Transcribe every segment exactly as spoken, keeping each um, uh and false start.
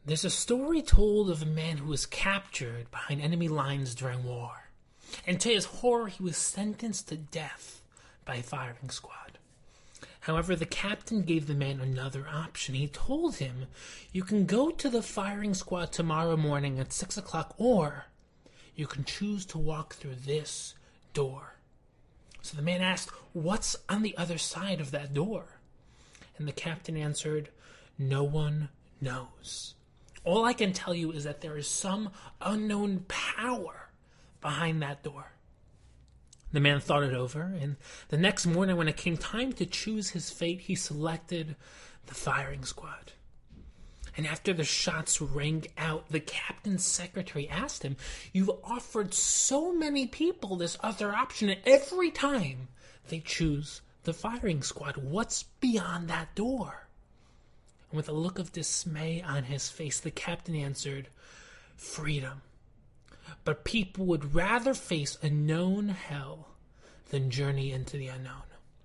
There's a story told of a man who was captured behind enemy lines during war. And to his horror, he was sentenced to death by a firing squad. However, the captain gave the man another option. He told him, you can go to the firing squad tomorrow morning at six o'clock, or you can choose to walk through this door. So the man asked, what's on the other side of that door? And the captain answered, no one knows. All I can tell you is that there is some unknown power behind that door. The man thought it over, and the next morning when it came time to choose his fate, he selected the firing squad. And after the shots rang out, the captain's secretary asked him, you've offered so many people this other option, and every time they choose the firing squad. What's beyond that door? And with a look of dismay on his face, the captain answered, freedom. But people would rather face a known hell than journey into the unknown.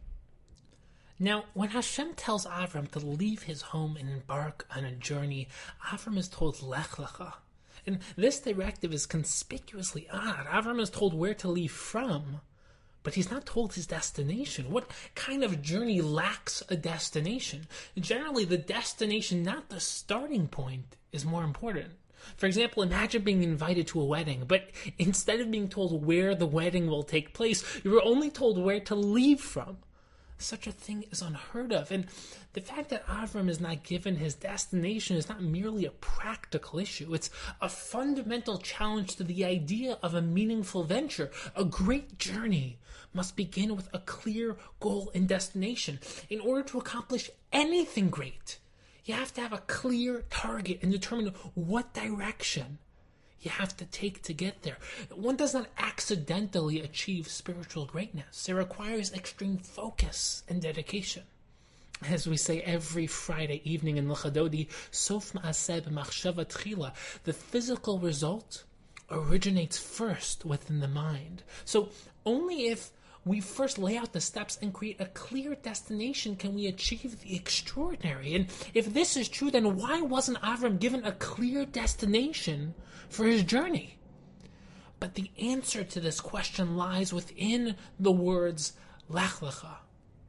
Now, when Hashem tells Avram to leave his home and embark on a journey, Avram is told, Lech Lecha. And this directive is conspicuously odd. Avram is told where to leave from, but he's not told his destination. What kind of journey lacks a destination? Generally, the destination, not the starting point, is more important. For example, imagine being invited to a wedding, but instead of being told where the wedding will take place, you were only told where to leave from. Such a thing is unheard of. And the fact that Avram is not given his destination is not merely a practical issue. It's a fundamental challenge to the idea of a meaningful venture. A great journey must begin with a clear goal and destination. In order to accomplish anything great, you have to have a clear target and determine what direction you have to take to get there. One does not accidentally achieve spiritual greatness. It requires extreme focus and dedication. As we say every Friday evening in L'chadodi, Sof Ma'aseh b'machshava tchila, the physical result originates first within the mind. So only if we first lay out the steps and create a clear destination can we achieve the extraordinary. And if this is true, then why wasn't Avram given a clear destination for his journey? But the answer to this question lies within the words Lech Lecha.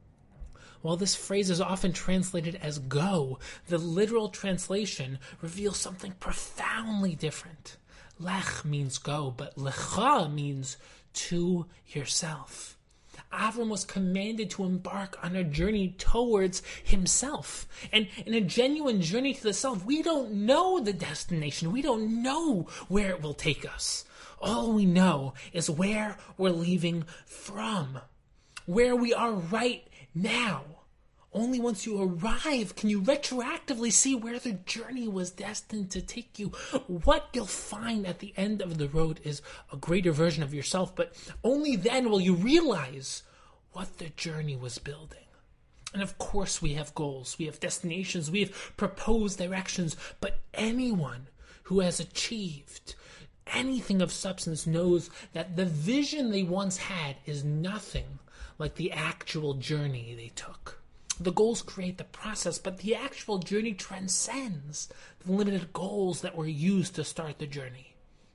While this phrase is often translated as go, the literal translation reveals something profoundly different. Lech means go, but Lecha means to yourself. Avram was commanded to embark on a journey towards himself. And in a genuine journey to the self, we don't know the destination. We don't know where it will take us. All we know is where we're leaving from, where we are right now. Only once you arrive can you retroactively see where the journey was destined to take you. What you'll find at the end of the road is a greater version of yourself, but only then will you realize what the journey was building. And of course we have goals, we have destinations, we have proposed directions, but anyone who has achieved anything of substance knows that the vision they once had is nothing like the actual journey they took. The goals create the process, but the actual journey transcends the limited goals that were used to start the journey.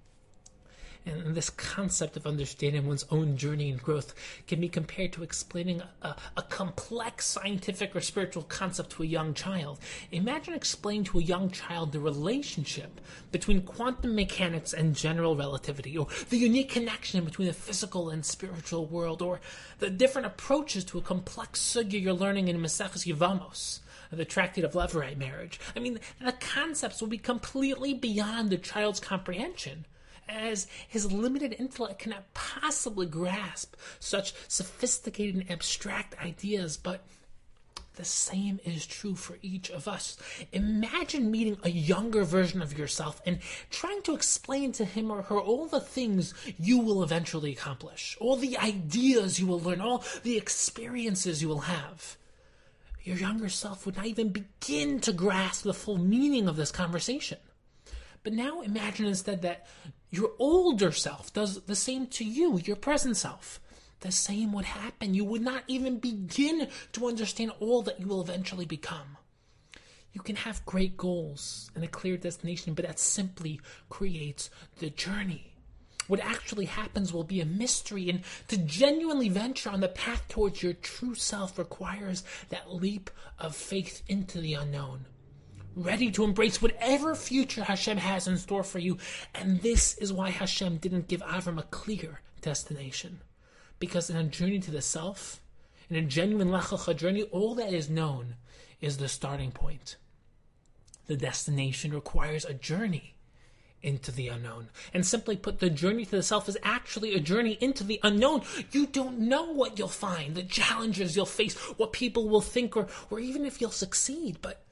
And this concept of understanding one's own journey and growth can be compared to explaining a, a complex scientific or spiritual concept to a young child. Imagine explaining to a young child the relationship between quantum mechanics and general relativity, or the unique connection between the physical and spiritual world, or the different approaches to a complex sugya you're learning in Maseches Yevamos, the Tractate of Levirate marriage. I mean, the concepts will be completely beyond the child's comprehension, as his limited intellect cannot possibly grasp such sophisticated and abstract ideas. But the same is true for each of us. Imagine meeting a younger version of yourself and trying to explain to him or her all the things you will eventually accomplish, all the ideas you will learn, all the experiences you will have. Your younger self would not even begin to grasp the full meaning of this conversation. But now imagine instead that your older self does the same to you, your present self. The same would happen. You would not even begin to understand all that you will eventually become. You can have great goals and a clear destination, but that simply creates the journey. What actually happens will be a mystery, and to genuinely venture on the path towards your true self requires that leap of faith into the unknown, ready to embrace whatever future Hashem has in store for you. And this is why Hashem didn't give Avram a clear destination. Because in a journey to the self, in a genuine Lech Lecha journey, all that is known is the starting point. The destination requires a journey into the unknown. And simply put, the journey to the self is actually a journey into the unknown. You don't know what you'll find, the challenges you'll face, what people will think, or, or even if you'll succeed. But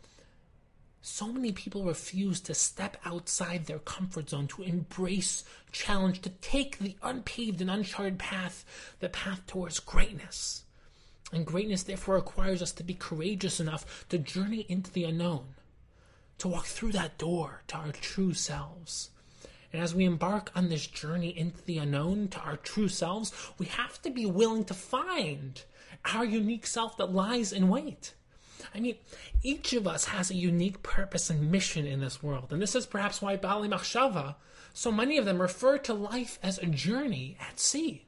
so many people refuse to step outside their comfort zone, to embrace challenge, to take the unpaved and uncharted path, the path towards greatness. And greatness therefore requires us to be courageous enough to journey into the unknown, to walk through that door to our true selves. And as we embark on this journey into the unknown, to our true selves, we have to be willing to find our unique self that lies in wait. I mean, each of us has a unique purpose and mission in this world. And this is perhaps why Baalei Machshava, so many of them refer to life as a journey at sea.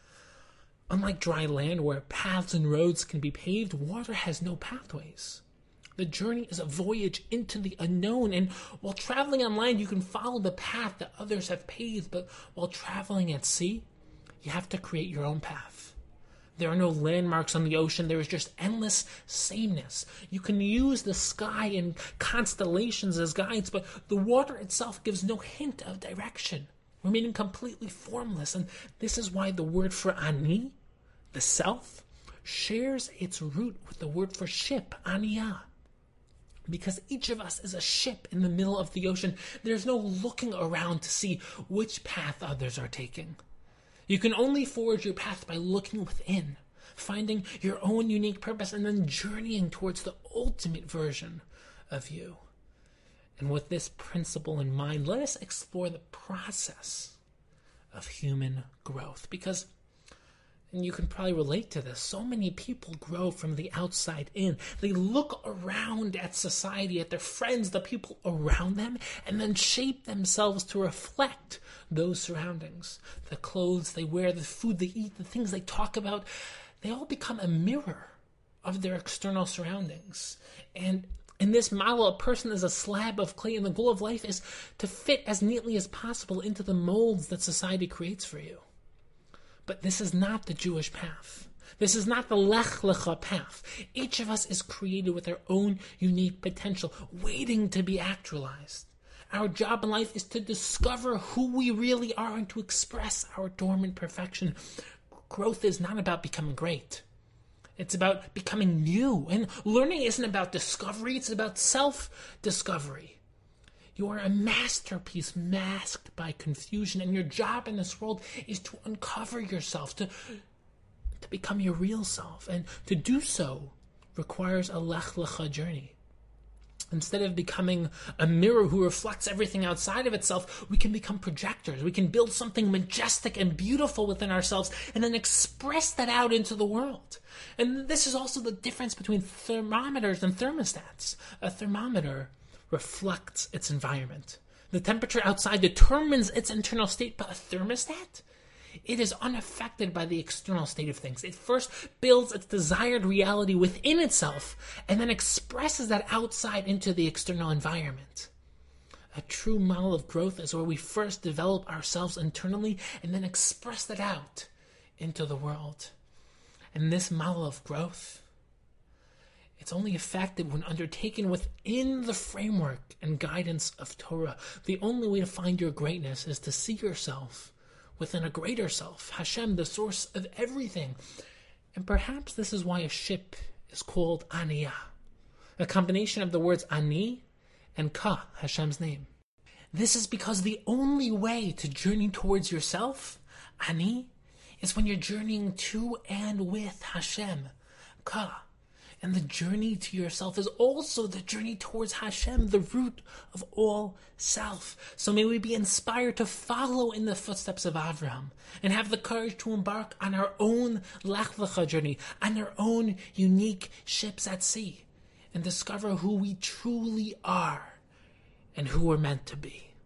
Unlike dry land where paths and roads can be paved, water has no pathways. The journey is a voyage into the unknown, and while traveling on land, you can follow the path that others have paved, but while traveling at sea, you have to create your own path. There are no landmarks on the ocean. There is just endless sameness. You can use the sky and constellations as guides, but the water itself gives no hint of direction, remaining completely formless. And this is why the word for ani, the self, shares its root with the word for ship, aniyah. Because each of us is a ship in the middle of the ocean. There's no looking around to see which path others are taking. You can only forge your path by looking within, finding your own unique purpose, and then journeying towards the ultimate version of you. And with this principle in mind, let us explore the process of human growth. Because, and you can probably relate to this, so many people grow from the outside in. They look around at society, at their friends, the people around them, and then shape themselves to reflect those surroundings. The clothes they wear, the food they eat, the things they talk about, they all become a mirror of their external surroundings. And in this model, a person is a slab of clay, and the goal of life is to fit as neatly as possible into the molds that society creates for you. But this is not the Jewish path. This is not the Lech Lecha path. Each of us is created with our own unique potential, waiting to be actualized. Our job in life is to discover who we really are and to express our dormant perfection. Growth is not about becoming great. It's about becoming new. And learning isn't about discovery, it's about self-discovery. You are a masterpiece masked by confusion, and your job in this world is to uncover yourself, to, to become your real self. And to do so requires a Lech Lecha journey. Instead of becoming a mirror who reflects everything outside of itself, we can become projectors. We can build something majestic and beautiful within ourselves and then express that out into the world. And this is also the difference between thermometers and thermostats. A thermometer reflects its environment. The temperature outside determines its internal state, but a thermostat, it is unaffected by the external state of things. It first builds its desired reality within itself and then expresses that outside into the external environment. A true model of growth is where we first develop ourselves internally and then express that out into the world. And this model of growth, it's only effective when undertaken within the framework and guidance of Torah. The only way to find your greatness is to see yourself within a greater self, Hashem, the source of everything. And perhaps this is why a ship is called Aniyah, a combination of the words Ani and Ka, Hashem's name. This is because the only way to journey towards yourself, Ani, is when you're journeying to and with Hashem, Ka. And the journey to yourself is also the journey towards Hashem, the root of all self. So may we be inspired to follow in the footsteps of Avraham and have the courage to embark on our own Lech Lecha journey, on our own unique ships at sea. and discover who we truly are and who we're meant to be.